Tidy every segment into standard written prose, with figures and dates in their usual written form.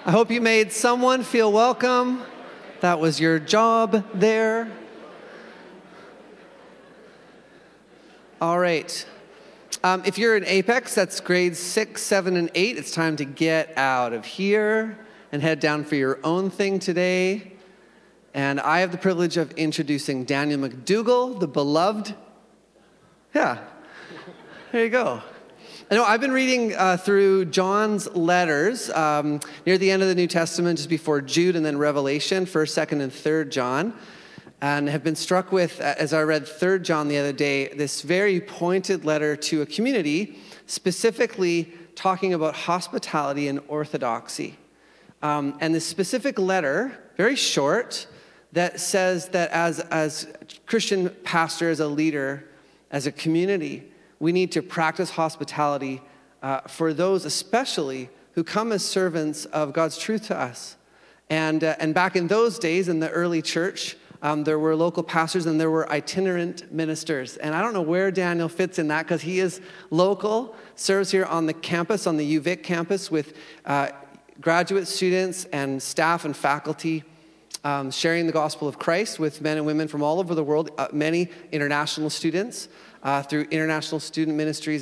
I hope you made someone feel welcome. That was your job there. All right. If you're in Apex, that's grades 6, 7, and 8, it's time to get out of here and head down for your own thing today. And I have the privilege of introducing Daniel McDougall, the beloved. Yeah, there you go. I know I've been reading through John's letters near the end of the New Testament, just before Jude and then Revelation, 1st, 2nd, and 3rd John, and have been struck with, as I read 3rd John the other day, this very pointed letter to a community, specifically talking about hospitality and orthodoxy. And this specific letter, very short, that says that as Christian pastor, as a leader, as a community, we need to practice hospitality for those especially who come as servants of God's truth to us. And back in those days, in the early church, there were local pastors and there were itinerant ministers. And I don't know where Daniel fits in that because he is local, serves here on the campus, on the UVic campus with graduate students and staff and faculty, sharing the gospel of Christ with men and women from all over the world, many international students. Through International Student Ministries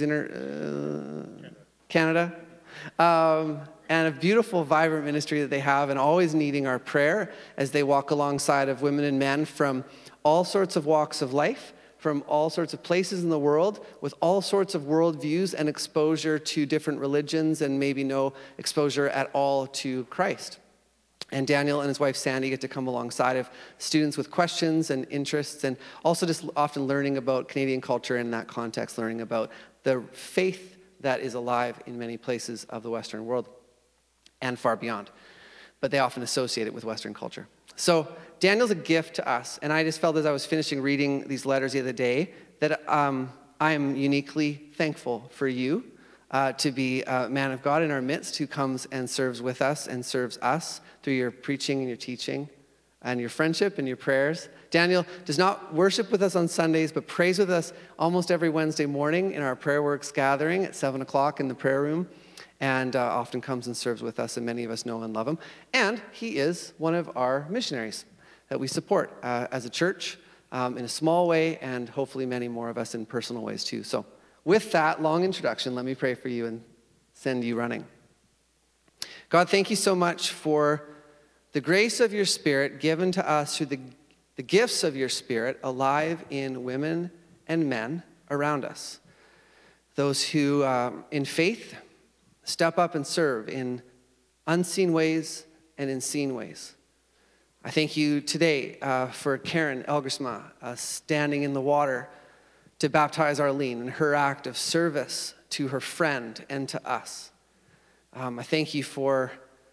Canada, and a beautiful, vibrant ministry that they have, and always needing our prayer as they walk alongside of women and men from all sorts of walks of life, from all sorts of places in the world, with all sorts of worldviews and exposure to different religions, and maybe no exposure at all to Christ. And Daniel and his wife Sandy get to come alongside of students with questions and interests, and also just often learning about Canadian culture in that context, learning about the faith that is alive in many places of the Western world and far beyond. But they often associate it with Western culture. So Daniel's a gift to us, and I just felt as I was finishing reading these letters the other day that I am uniquely thankful for you to be a man of God in our midst who comes and serves with us and serves us through your preaching and your teaching and your friendship and your prayers. Daniel does not worship with us on Sundays, but prays with us almost every Wednesday morning in our Prayer Works gathering at 7 o'clock in the prayer room, and often comes and serves with us, and many of us know and love him. And he is one of our missionaries that we support as a church in a small way, and hopefully many more of us in personal ways too. So with that long introduction, let me pray for you and send you running. God, thank you so much for the grace of your Spirit given to us through the gifts of your Spirit alive in women and men around us. Those who, in faith, step up and serve in unseen ways and in seen ways. I thank you today for Karen Elgersma standing in the water to baptize Arlene in her act of service to her friend and to us. I thank you for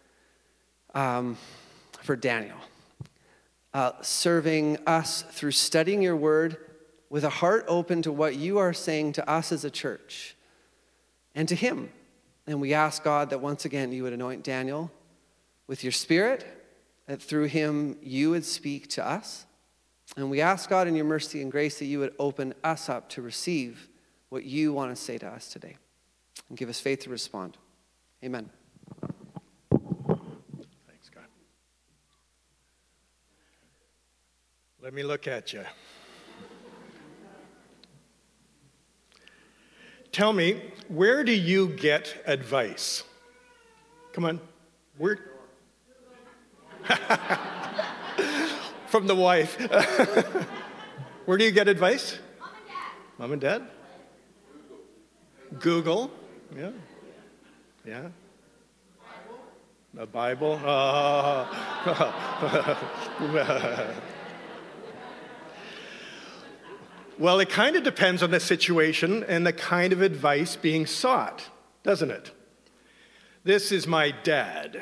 Daniel, serving us through studying your word with a heart open to what you are saying to us as a church and to him. And we ask, God, that once again you would anoint Daniel with your Spirit, that through him you would speak to us. And we ask, God, in your mercy and grace, that you would open us up to receive what you want to say to us today and give us faith to respond. Amen. Thanks, God. Let me look at you. Tell me, where do you get advice? Come on. Where? From the wife. Where do you get advice? Mom and Dad. Google. Yeah. Yeah. The Bible. Well, it kind of depends on the situation and the kind of advice being sought, doesn't it? This is my dad.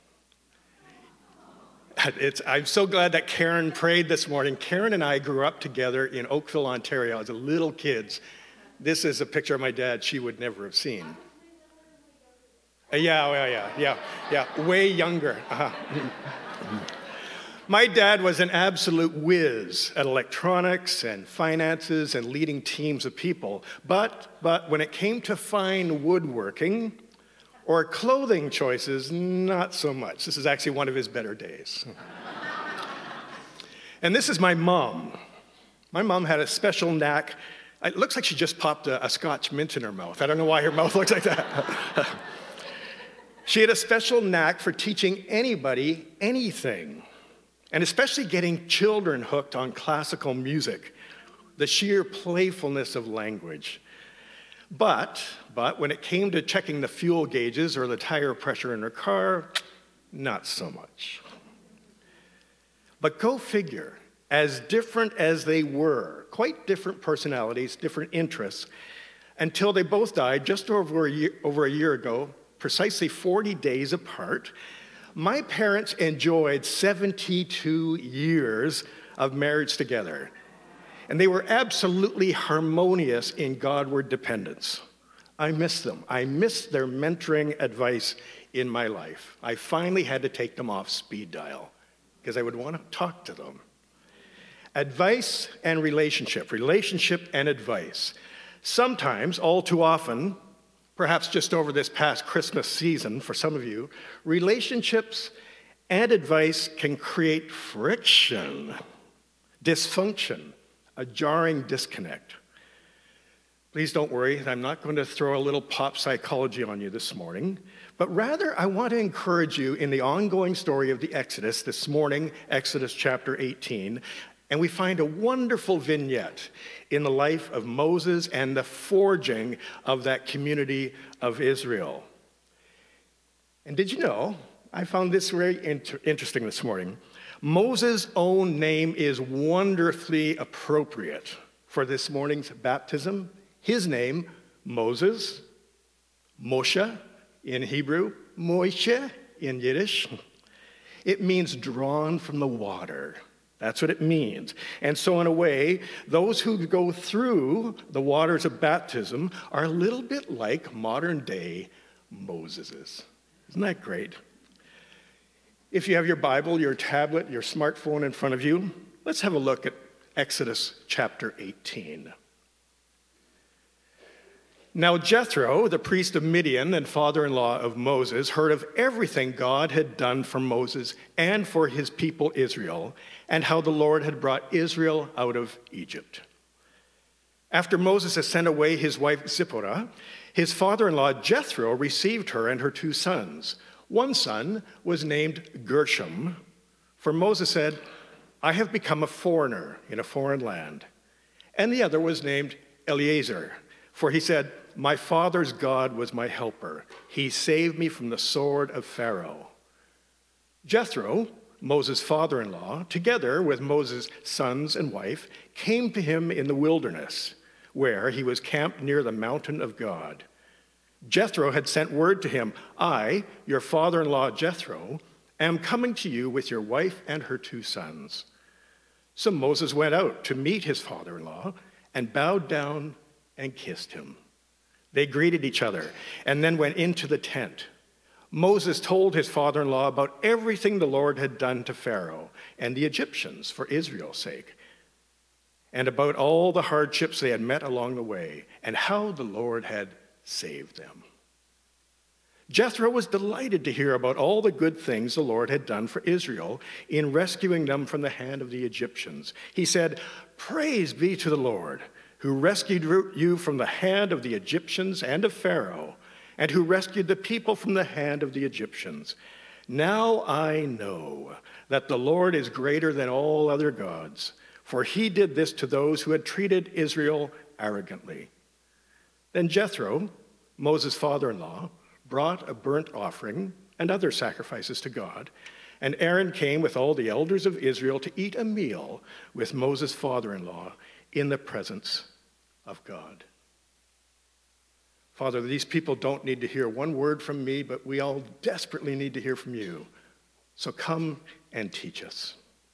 I'm so glad that Karen prayed this morning. Karen and I grew up together in Oakville, Ontario as little kids. This is a picture of my dad she would never have seen. Yeah, way younger. My dad was an absolute whiz at electronics and finances and leading teams of people. But when it came to fine woodworking Or clothing choices, not so much. This is actually one of his better days. And this is my mom. My mom had a special knack. It looks like she just popped a Scotch mint in her mouth. I don't know why her mouth looks like that. She had a special knack for teaching anybody anything, and especially getting children hooked on classical music, the sheer playfulness of language. But when it came to checking the fuel gauges or the tire pressure in her car, not so much. But go figure, as different as they were, quite different personalities, different interests, until they both died just over a year ago, precisely 40 days apart, my parents enjoyed 72 years of marriage together. And they were absolutely harmonious in Godward dependence. I miss them. I miss their mentoring advice in my life. I finally had to take them off speed dial because I would want to talk to them. Advice and relationship and advice. Sometimes, all too often, perhaps just over this past Christmas season for some of you, relationships and advice can create friction, dysfunction, a jarring disconnect. Please don't worry, I'm not going to throw a little pop psychology on you this morning, but rather I want to encourage you in the ongoing story of the Exodus this morning, Exodus chapter 18, and we find a wonderful vignette in the life of Moses and the forging of that community of Israel. And did you know, I found this very interesting this morning, Moses' own name is wonderfully appropriate for this morning's baptism. His name, Moses, Moshe in Hebrew, Moishe in Yiddish. It means drawn from the water. That's what it means. And so in a way, those who go through the waters of baptism are a little bit like modern day Moseses. Isn't that great? If you have your Bible, your tablet, your smartphone in front of you, let's have a look at Exodus chapter 18. Now Jethro, the priest of Midian and father-in-law of Moses, heard of everything God had done for Moses and for his people Israel, and how the Lord had brought Israel out of Egypt. After Moses had sent away his wife Zipporah, his father-in-law Jethro received her and her 2 sons. One son was named Gershom, for Moses said, I have become a foreigner in a foreign land. And the other was named Eleazar, for he said, my father's God was my helper. He saved me from the sword of Pharaoh. Jethro, Moses' father-in-law, together with Moses' sons and wife, came to him in the wilderness, where he was camped near the mountain of God. Jethro had sent word to him, I, your father-in-law Jethro, am coming to you with your wife and her 2 sons. So Moses went out to meet his father-in-law and bowed down and kissed him. They greeted each other and then went into the tent. Moses told his father-in-law about everything the Lord had done to Pharaoh and the Egyptians for Israel's sake, and about all the hardships they had met along the way and how the Lord had saved them. Jethro was delighted to hear about all the good things the Lord had done for Israel in rescuing them from the hand of the Egyptians. He said, praise be to the Lord, who rescued you from the hand of the Egyptians and of Pharaoh, and who rescued the people from the hand of the Egyptians. Now I know that the Lord is greater than all other gods, for he did this to those who had treated Israel arrogantly. Then Jethro, Moses' father-in-law, brought a burnt offering and other sacrifices to God, and Aaron came with all the elders of Israel to eat a meal with Moses' father-in-law in the presence of God. Father, these people don't need to hear one word from me, but we all desperately need to hear from you. So come and teach us.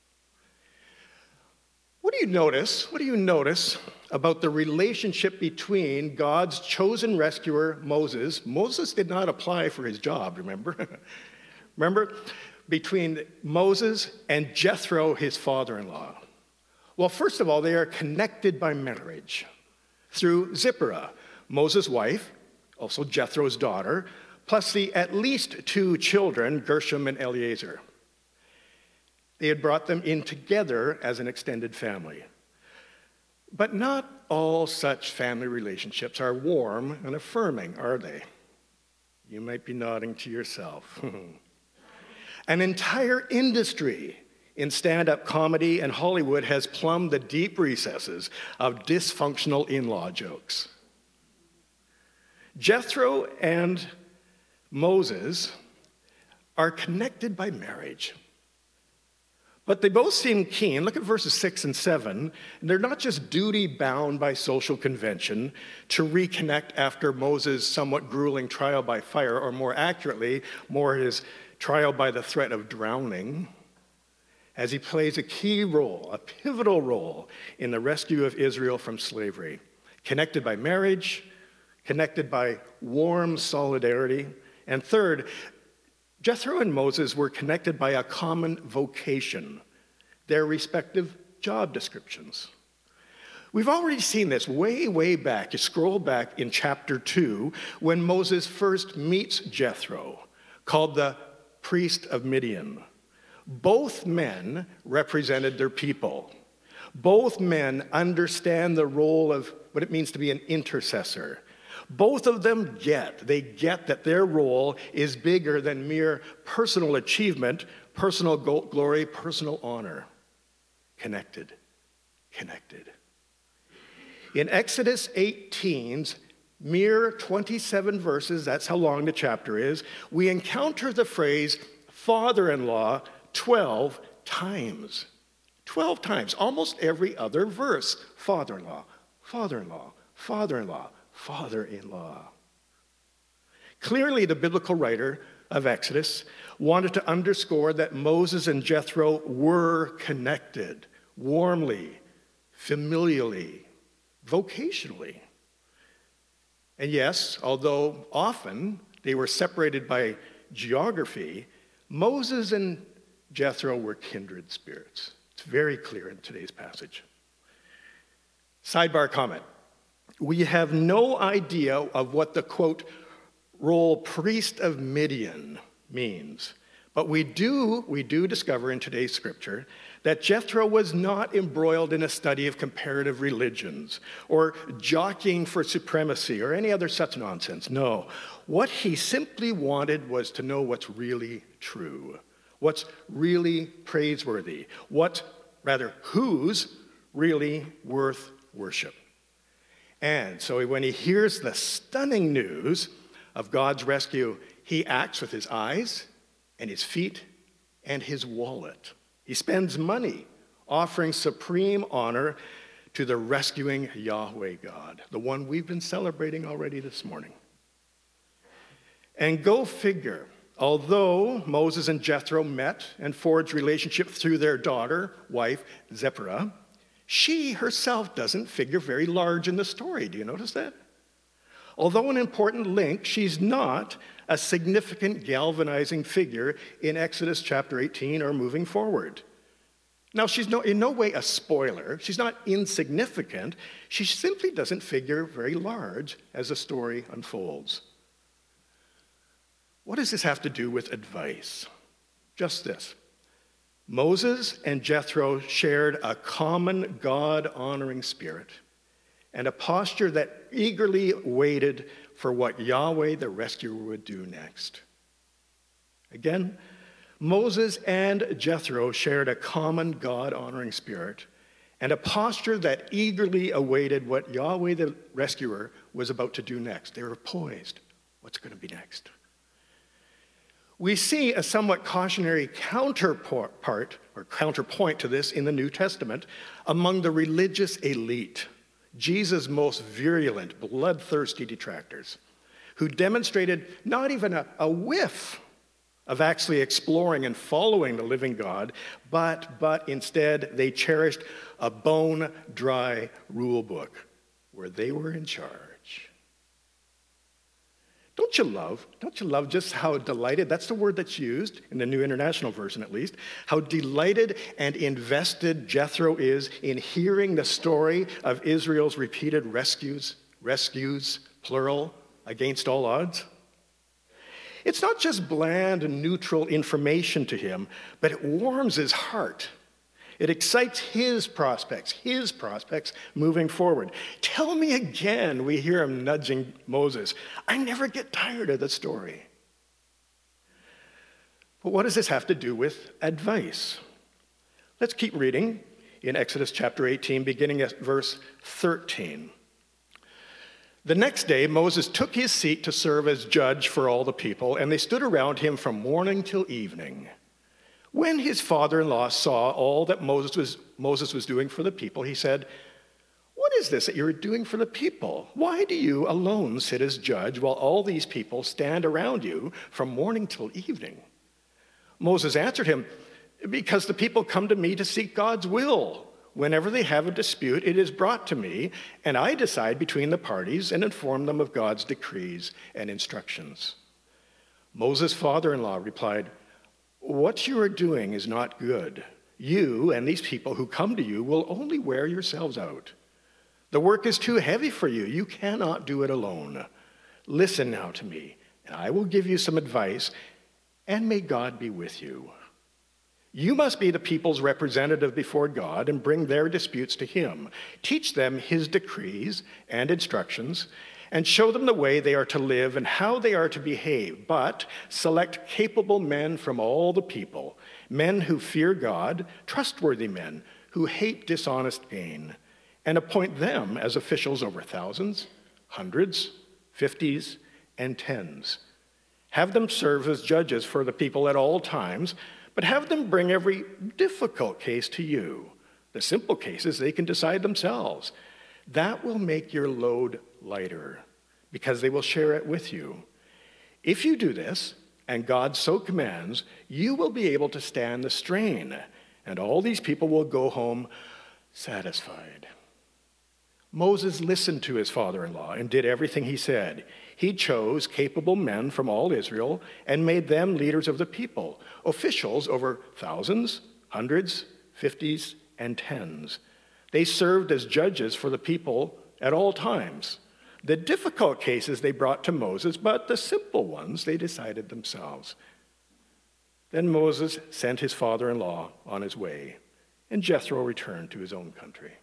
What do you notice? What do you notice about the relationship between God's chosen rescuer, Moses? Moses did not apply for his job, remember? Remember? Between Moses and Jethro, his father-in-law. Well, first of all, they are connected by marriage through Zipporah, Moses' wife, also Jethro's daughter, plus the at least 2 children, Gershom and Eleazar. They had brought them in together as an extended family. But not all such family relationships are warm and affirming, are they? You might be nodding to yourself. An entire industry in stand-up comedy and Hollywood has plumbed the deep recesses of dysfunctional in-law jokes. Jethro and Moses are connected by marriage. But they both seem keen. Look at verses 6 and 7. And they're not just duty-bound by social convention to reconnect after Moses' somewhat grueling trial by fire, or more accurately, more his trial by the threat of drowning, as he plays a key role, a pivotal role in the rescue of Israel from slavery. Connected by marriage, connected by warm solidarity. And third, Jethro and Moses were connected by a common vocation, their respective job descriptions. We've already seen this way back. You scroll back in chapter 2 when Moses first meets Jethro, called the priest of Midian. Both men represented their people. Both men understand the role of what it means to be an intercessor. Both of them get that their role is bigger than mere personal achievement, personal glory, personal honor. Connected. In Exodus 18's mere 27 verses, that's how long the chapter is, we encounter the phrase father-in-law 12 times. 12 times, almost every other verse. Father-in-law, father-in-law, father-in-law, father-in-law. Clearly, the biblical writer of Exodus wanted to underscore that Moses and Jethro were connected warmly, familially, vocationally. And yes, although often they were separated by geography, Moses and Jethro were kindred spirits. It's very clear in today's passage. Sidebar comment. We have no idea of what the, quote, role priest of Midian means. But we do discover in today's scripture that Jethro was not embroiled in a study of comparative religions or jockeying for supremacy or any other such nonsense. No, what he simply wanted was to know what's really true, what's really praiseworthy, who's really worth worship. And so when he hears the stunning news of God's rescue, he acts with his eyes and his feet and his wallet. He spends money offering supreme honor to the rescuing Yahweh God, the one we've been celebrating already this morning. And go figure, although Moses and Jethro met and forged relationship through their wife, Zipporah, she herself doesn't figure very large in the story. Do you notice that? Although an important link, she's not a significant galvanizing figure in Exodus chapter 18 or moving forward. Now, she's in no way a spoiler. She's not insignificant. She simply doesn't figure very large as the story unfolds. What does this have to do with advice? Just this. Moses and Jethro shared a common God-honoring spirit and a posture that eagerly waited for what Yahweh the rescuer would do next. Again, Moses and Jethro shared a common God-honoring spirit and a posture that eagerly awaited what Yahweh the rescuer was about to do next. They were poised. What's going to be next? We see a somewhat cautionary counterpoint to this in the New Testament among the religious elite, Jesus' most virulent, bloodthirsty detractors, who demonstrated not even a whiff of actually exploring and following the living God, but instead they cherished a bone-dry rule book where they were in charge. Don't you love just how delighted, that's the word that's used in the New International Version at least, how delighted and invested Jethro is in hearing the story of Israel's repeated rescues, plural, against all odds? It's not just bland and neutral information to him, but it warms his heart. It excites his prospects moving forward. Tell me again, we hear him nudging Moses. I never get tired of the story. But what does this have to do with advice? Let's keep reading in Exodus chapter 18, beginning at verse 13. The next day, Moses took his seat to serve as judge for all the people, and they stood around him from morning till evening. When his father-in-law saw all that Moses was doing for the people, he said, "What is this that you're doing for the people? Why do you alone sit as judge while all these people stand around you from morning till evening?" Moses answered him, "Because the people come to me to seek God's will. Whenever they have a dispute, it is brought to me, and I decide between the parties and inform them of God's decrees and instructions." Moses' father-in-law replied, "What you are doing is not good. You and these people who come to you will only wear yourselves out. The work is too heavy for you. You cannot do it alone. Listen now to me, and I will give you some advice, and may God be with you. You must be the people's representative before God and bring their disputes to him. Teach them his decrees and instructions, and show them the way they are to live and how they are to behave. But select capable men from all the people, men who fear God, trustworthy men who hate dishonest gain, and appoint them as officials over thousands, hundreds, fifties, and tens. Have them serve as judges for the people at all times, but have them bring every difficult case to you. The simple cases they can decide themselves. That will make your load lighter, because they will share it with you. If you do this, and God so commands, you will be able to stand the strain, and all these people will go home satisfied." Moses listened to his father-in-law and did everything he said. He chose capable men from all Israel and made them leaders of the people, officials over thousands, hundreds, fifties, and tens. They served as judges for the people at all times. The difficult cases they brought to Moses, but the simple ones they decided themselves. Then Moses sent his father-in-law on his way, and Jethro returned to his own country.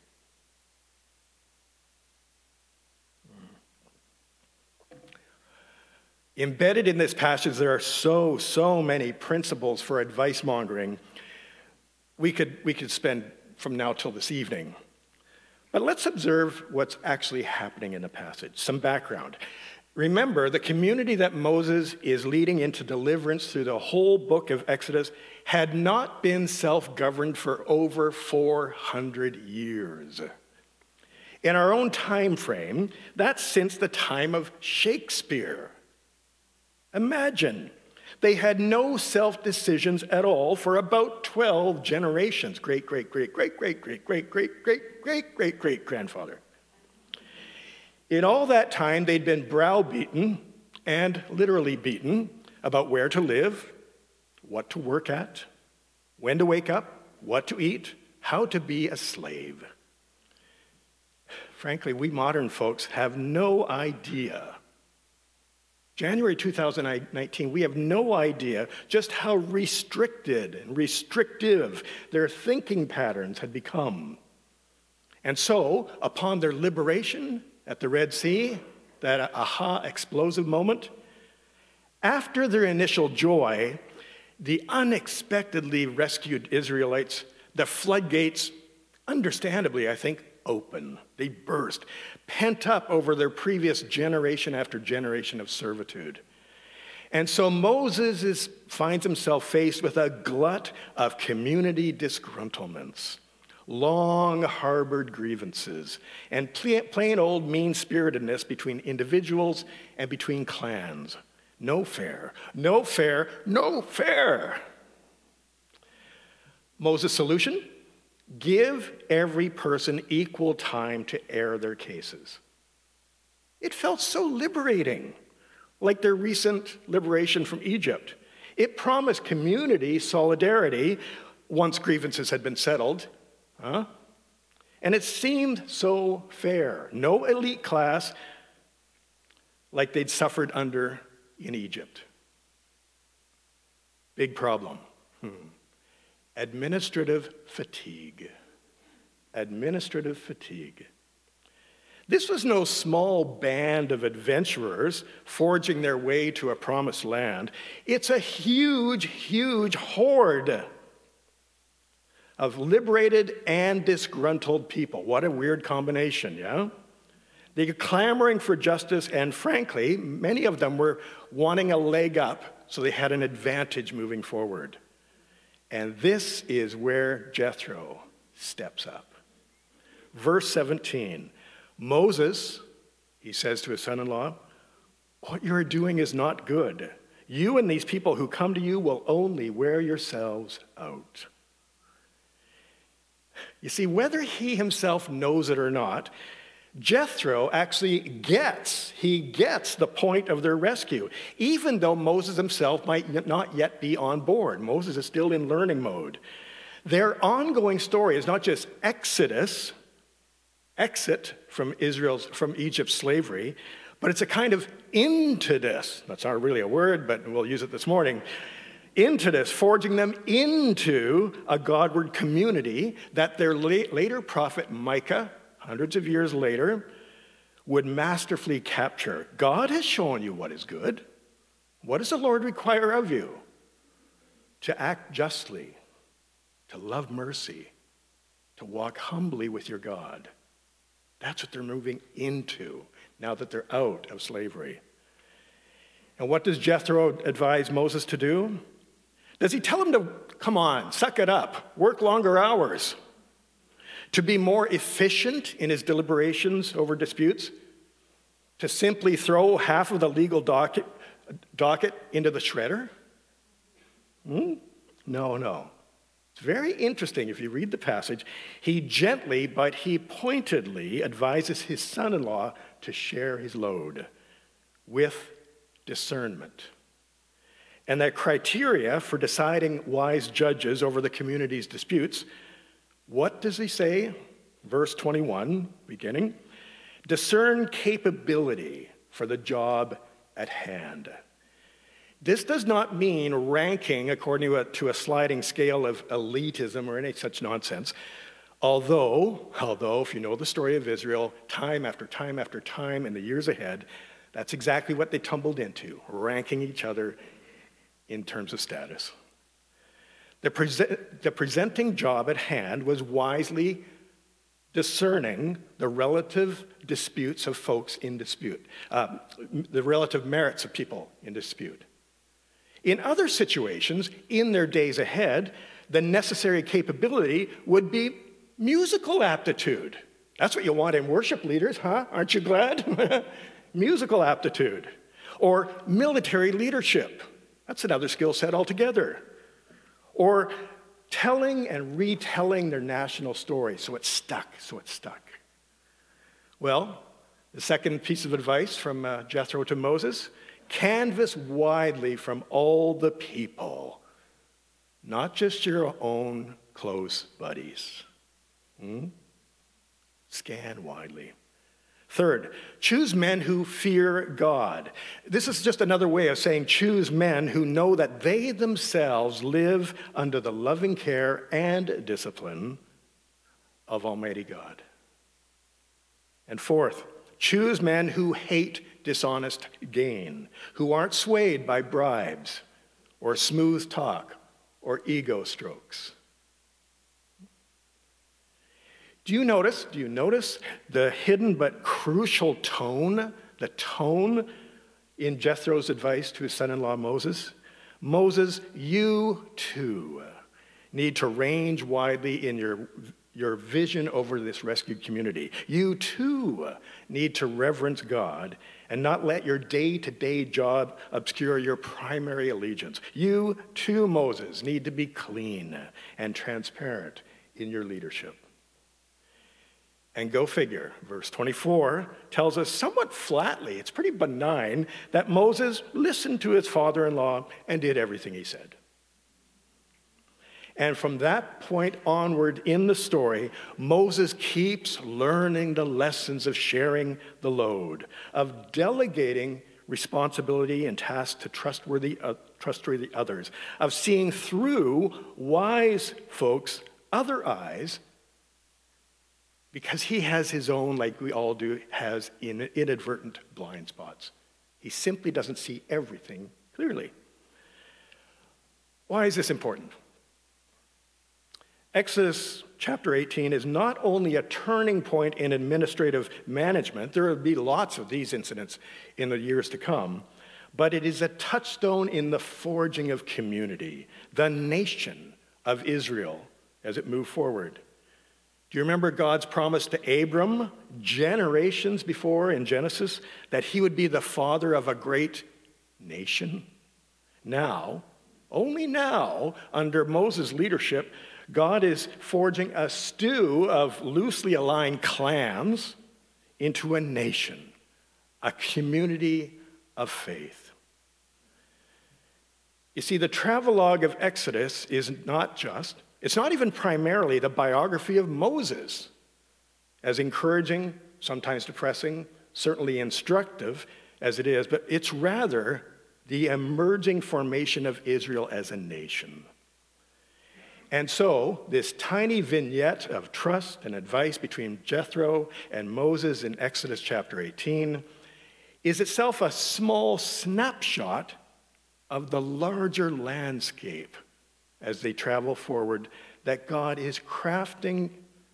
Embedded in this passage, there are so many principles for advice mongering. We could spend from now till this evening. But let's observe what's actually happening in the passage. Some background. Remember, the community that Moses is leading into deliverance through the whole book of Exodus had not been self-governed for over 400 years. In our own time frame, that's since the time of Shakespeare. Imagine, they had no self-decisions at all for about 12 generations. Great-great-great-great-great-great-great-great-great-great-grandfather. In all that time, they'd been browbeaten and literally beaten about where to live, what to work at, when to wake up, what to eat, how to be a slave. Frankly, we modern folks have no idea. January 2019, we have no idea just how restricted and restrictive their thinking patterns had become. And so, upon their liberation at the Red Sea, that aha explosive moment, after their initial joy, the unexpectedly rescued Israelites, the floodgates, understandably, I think, open. They burst, pent up over their previous generation after generation of servitude. And so Moses finds himself faced with a glut of community disgruntlements, long harbored grievances, and plain old mean-spiritedness between individuals and between clans. No fair, no fair, no fair. Moses' solution? Give every person equal time to air their cases. It felt so liberating, like their recent liberation from Egypt. It promised community solidarity once grievances had been settled. And it seemed so fair. No elite class like they'd suffered under in Egypt. Big problem. Administrative fatigue. Administrative fatigue. This was no small band of adventurers forging their way to a promised land. It's a huge, huge horde of liberated and disgruntled people. What a weird combination, yeah? They're clamoring for justice, and frankly, many of them were wanting a leg up so they had an advantage moving forward. And this is where Jethro steps up. Verse 17, Moses, he says to his son-in-law, what you're doing is not good. You and these people who come to you will only wear yourselves out. You see, whether he himself knows it or not, Jethro actually gets the point of their rescue, even though Moses himself might not yet be on board. Moses is still in learning mode. Their ongoing story is not just exit from Egypt's slavery, but it's a kind of intodus. That's not really a word, but we'll use it this morning. Intodus, forging them into a Godward community that their later prophet Micah, hundreds of years later, would masterfully capture. God has shown you what is good. What does the Lord require of you? To act justly, to love mercy, to walk humbly with your God. That's what they're moving into now that they're out of slavery. And what does Jethro advise Moses to do? Does he tell him to, come on, suck it up, work longer hours? To be more efficient in his deliberations over disputes? To simply throw half of the legal docket into the shredder? No. It's very interesting if you read the passage. He gently, but he pointedly advises his son-in-law to share his load with discernment. And that criteria for deciding wise judges over the community's disputes, what does he say? Verse 21, beginning. Discern capability for the job at hand. This does not mean ranking according to a sliding scale of elitism or any such nonsense. Although, if you know the story of Israel, time after time after time in the years ahead, that's exactly what they tumbled into, ranking each other in terms of status. The presenting job at hand was wisely discerning the relative disputes of folks in dispute, the relative merits of people in dispute. In other situations, in their days ahead, the necessary capability would be musical aptitude. That's what you want in worship leaders, huh? Aren't you glad? Musical aptitude. Or military leadership. That's another skill set altogether. Or telling and retelling their national story so it's stuck. Well, the second piece of advice from Jethro to Moses, canvass widely from all the people, not just your own close buddies. Scan widely. Third, choose men who fear God. This is just another way of saying choose men who know that they themselves live under the loving care and discipline of Almighty God. And fourth, choose men who hate dishonest gain, who aren't swayed by bribes or smooth talk or ego strokes. Do you notice the hidden but crucial tone, the tone in Jethro's advice to his son-in-law Moses? Moses, you too need to range widely in your vision over this rescued community. You too need to reverence God and not let your day-to-day job obscure your primary allegiance. You too, Moses, need to be clean and transparent in your leadership. And go figure, verse 24 tells us somewhat flatly, it's pretty benign, that Moses listened to his father-in-law and did everything he said. And from that point onward in the story, Moses keeps learning the lessons of sharing the load, of delegating responsibility and tasks to trustworthy trustworthy others, of seeing through wise folks' other eyes, because he has his own, like we all do, has inadvertent blind spots. He simply doesn't see everything clearly. Why is this important? Exodus chapter 18 is not only a turning point in administrative management, there will be lots of these incidents in the years to come, but it is a touchstone in the forging of community, the nation of Israel as it moved forward. Do you remember God's promise to Abram generations before in Genesis that he would be the father of a great nation? Now, only now, under Moses' leadership, God is forging a stew of loosely aligned clans into a nation, a community of faith. You see, the travelogue of Exodus is it's not even primarily the biography of Moses, as encouraging, sometimes depressing, certainly instructive as it is, but it's rather the emerging formation of Israel as a nation. And so, this tiny vignette of trust and advice between Jethro and Moses in Exodus chapter 18 is itself a small snapshot of the larger landscape as they travel forward, that God is crafting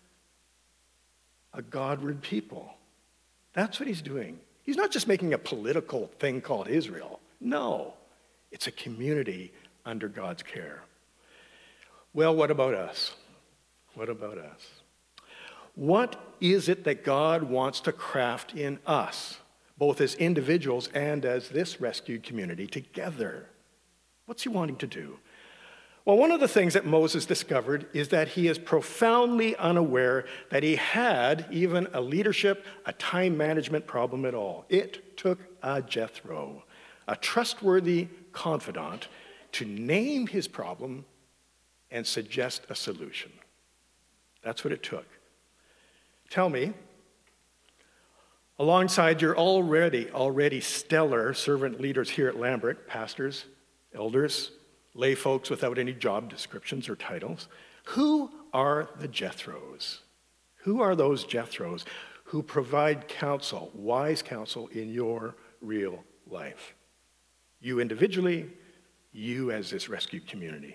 a Godward people. That's what he's doing. He's not just making a political thing called Israel. No, it's a community under God's care. Well, what about us? What about us? What is it that God wants to craft in us, both as individuals and as this rescued community together? What's he wanting to do? Well, one of the things that Moses discovered is that he is profoundly unaware that he had even a leadership, a time management problem at all. It took a Jethro, a trustworthy confidant, to name his problem and suggest a solution. That's what it took. Tell me, alongside your already stellar servant leaders here at Lambert, pastors, elders, lay folks without any job descriptions or titles, who are the Jethros? Who are those Jethros who provide counsel, wise counsel in your real life? You individually, you as this rescued community.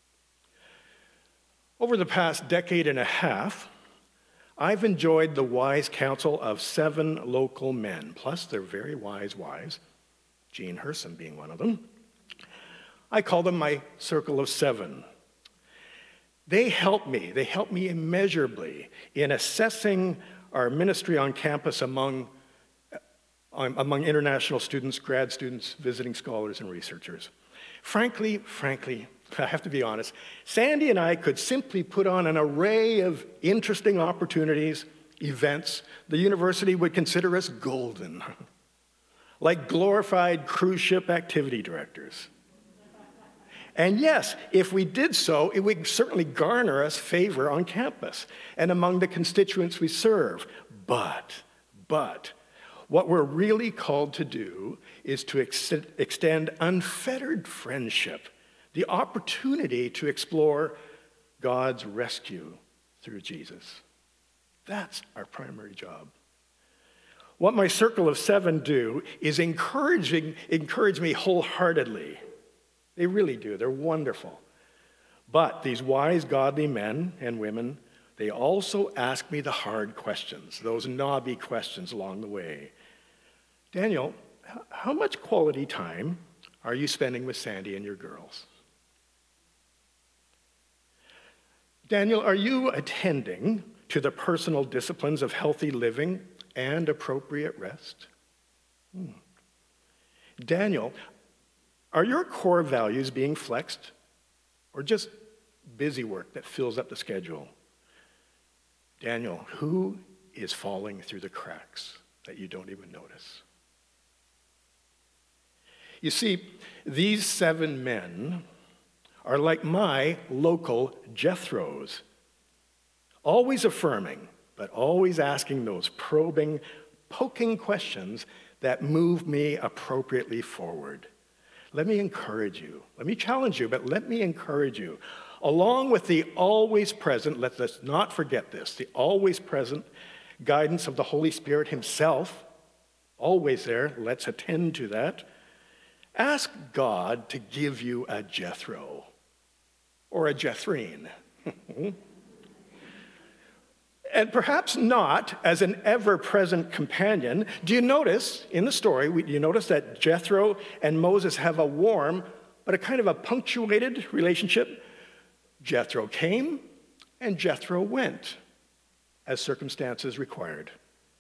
Over the past decade and a half, I've enjoyed the wise counsel of 7 local men, plus their very wise wives, Jean Herson being one of them. I call them my circle of 7. They help me immeasurably in assessing our ministry on campus among international students, grad students, visiting scholars, and researchers. Frankly, I have to be honest, Sandy and I could simply put on an array of interesting opportunities, events. The university would consider us golden, like glorified cruise ship activity directors. And yes, if we did so, it would certainly garner us favor on campus and among the constituents we serve. But, what we're really called to do is to extend unfettered friendship, the opportunity to explore God's rescue through Jesus. That's our primary job. What my circle of 7 do is encourage me wholeheartedly. They really do. They're wonderful. But these wise, godly men and women, they also ask me the hard questions, those knobby questions along the way. Daniel, how much quality time are you spending with Sandy and your girls? Daniel, are you attending to the personal disciplines of healthy living and appropriate rest? Daniel, are your core values being flexed or just busy work that fills up the schedule? Daniel, who is falling through the cracks that you don't even notice? You see, these 7 men are like my local Jethros, always affirming, but always asking those probing, poking questions that move me appropriately forward. let me encourage you. Let me challenge you, but let me encourage you. Along with the always present, let us not forget this, the always present guidance of the Holy Spirit himself, always there, let's attend to that. Ask God to give you a Jethro or a Jethrine. And perhaps not as an ever-present companion. Do you notice in the story, you notice that Jethro and Moses have a warm, but a kind of a punctuated relationship? Jethro came and Jethro went as circumstances required.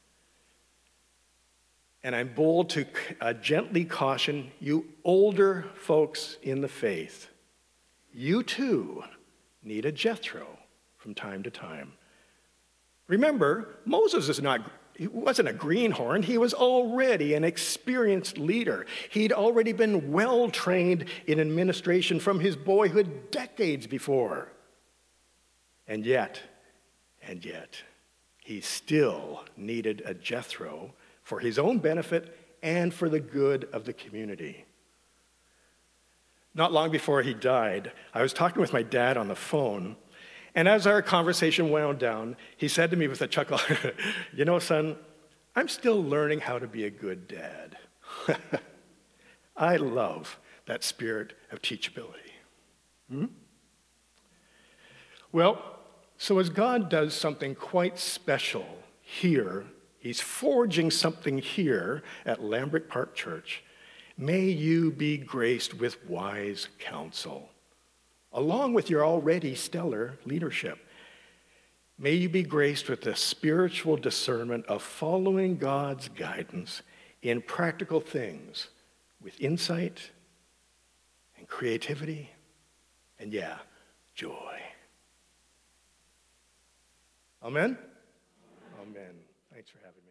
And I'm bold to gently caution you older folks in the faith, you too need a Jethro from time to time. Remember, Moses he wasn't a greenhorn. He was already an experienced leader. He'd already been well-trained in administration from his boyhood decades before. And yet, he still needed a Jethro for his own benefit and for the good of the community. Not long before he died, I was talking with my dad on the phone, and as our conversation wound down, he said to me with a chuckle, you know, son, I'm still learning how to be a good dad. I love that spirit of teachability. Well, so as God does something quite special here, he's forging something here at Lambrick Park Church, may you be graced with wise counsel, along with your already stellar leadership. May you be graced with the spiritual discernment of following God's guidance in practical things with insight and creativity and, joy. Amen? Amen. Thanks for having me.